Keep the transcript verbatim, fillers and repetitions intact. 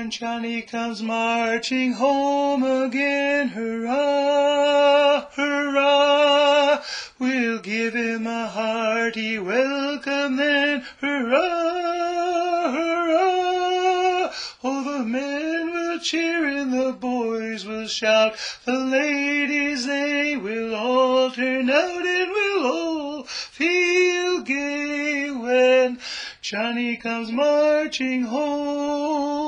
when Johnny comes marching home again. Hurrah, hurrah, we'll give him a hearty welcome then. Hurrah, hurrah, oh, the men will cheer and the boys will shout. The ladies, they will all turn out and we'll all feel gay when Johnny comes marching home.